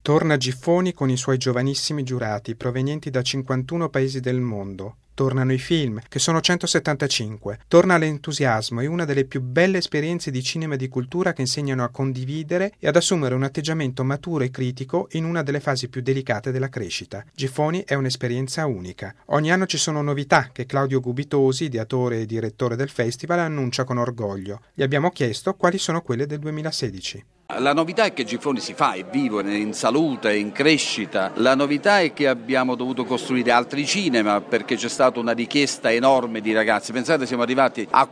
Torna Giffoni con i suoi giovanissimi giurati provenienti da 51 paesi del mondo. Tornano i film, che sono 175. Torna l'entusiasmo e una delle più belle esperienze di cinema e di cultura che insegnano a condividere e ad assumere un atteggiamento maturo e critico in una delle fasi più delicate della crescita. Giffoni è un'esperienza unica. Ogni anno ci sono novità che Claudio Gubitosi, ideatore e direttore del festival, annuncia con orgoglio. Gli abbiamo chiesto quali sono quelle del 2016. La novità è che Giffoni si fa, è vivo, è in salute, è in crescita. La novità è che abbiamo dovuto costruire altri cinema perché c'è stata una richiesta enorme di ragazzi. Pensate, siamo arrivati a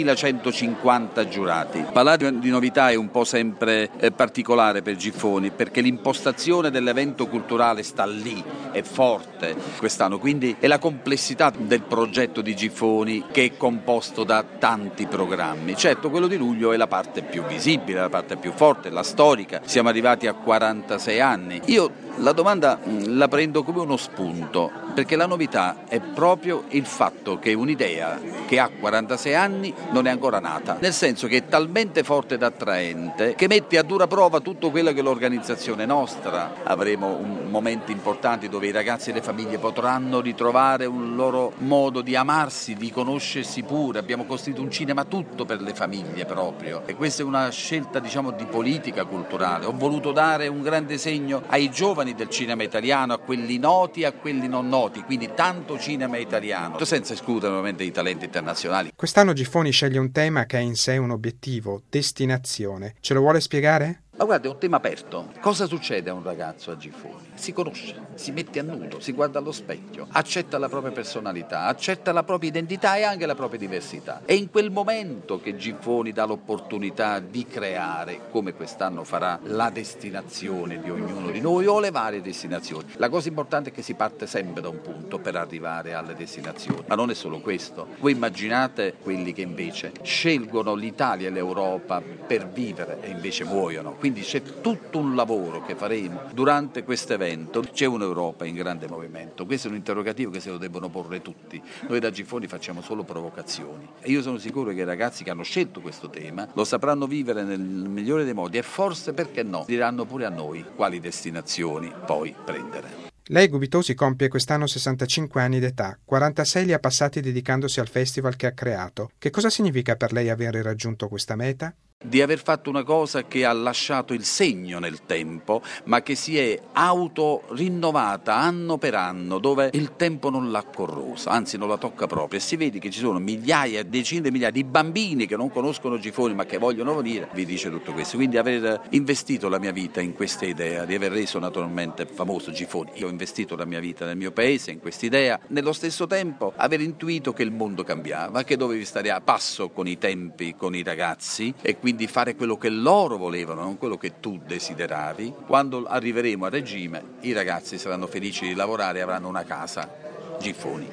4.150 giurati. Parlare di novità è un po' sempre particolare per Giffoni perché l'impostazione dell'evento culturale sta lì, è forte quest'anno, quindi è la complessità del progetto di Giffoni che è composto da tanti programmi. Certo, quello di luglio è la parte più visibile, la parte più forte, la storica, siamo arrivati a 46 anni. Io la domanda la prendo come uno spunto, perché la novità è proprio il fatto che un'idea che ha 46 anni non è ancora nata, nel senso che è talmente forte ed attraente che mette a dura prova tutto quello che è l'organizzazione nostra. Avremo momenti importanti dove i ragazzi e le famiglie potranno ritrovare un loro modo di amarsi, di conoscersi pure. Abbiamo costruito un cinema tutto per le famiglie proprio e questa è una scelta, diciamo, di politica culturale. Ho voluto dare un grande segno ai giovani del cinema italiano, a quelli noti e a quelli non noti, quindi tanto cinema italiano, senza escludere ovviamente i talenti internazionali. Quest'anno Giffoni sceglie un tema che ha in sé un obiettivo, destinazione. Ce lo vuole spiegare? Ma guarda, è un tema aperto. Cosa succede a un ragazzo a Giffoni? Si conosce, si mette a nudo, si guarda allo specchio, accetta la propria personalità, accetta la propria identità e anche la propria diversità. È in quel momento che Giffoni dà l'opportunità di creare, come quest'anno farà, la destinazione di ognuno di noi o le varie destinazioni. La cosa importante è che si parte sempre da un punto per arrivare alle destinazioni. Ma non è solo questo. Voi immaginate quelli che invece scelgono l'Italia e l'Europa per vivere e invece muoiono. Quindi c'è tutto un lavoro che faremo durante questo evento. C'è un'Europa in grande movimento, questo è un interrogativo che se lo debbono porre tutti. Noi da Giffoni facciamo solo provocazioni e io sono sicuro che i ragazzi che hanno scelto questo tema lo sapranno vivere nel migliore dei modi e forse, perché no, diranno pure a noi quali destinazioni poi prendere. Lei, Gubitosi, compie quest'anno 65 anni d'età, 46 li ha passati dedicandosi al festival che ha creato. Che cosa significa per lei aver raggiunto questa meta? Di aver fatto una cosa che ha lasciato il segno nel tempo, ma che si è auto-rinnovata anno per anno, dove il tempo non l'ha corrosa, anzi non la tocca proprio, e si vede che ci sono migliaia, decine di migliaia di bambini che non conoscono Giffoni ma che vogliono venire, vi dice tutto questo. Quindi aver investito la mia vita in questa idea, di aver reso naturalmente famoso Giffoni, io ho investito la mia vita nel mio paese, in questa idea, nello stesso tempo aver intuito che il mondo cambiava, che dovevi stare a passo con i tempi, con i ragazzi e quindi fare quello che loro volevano, non quello che tu desideravi. Quando arriveremo a regime, i ragazzi saranno felici di lavorare e avranno una casa Giffoni.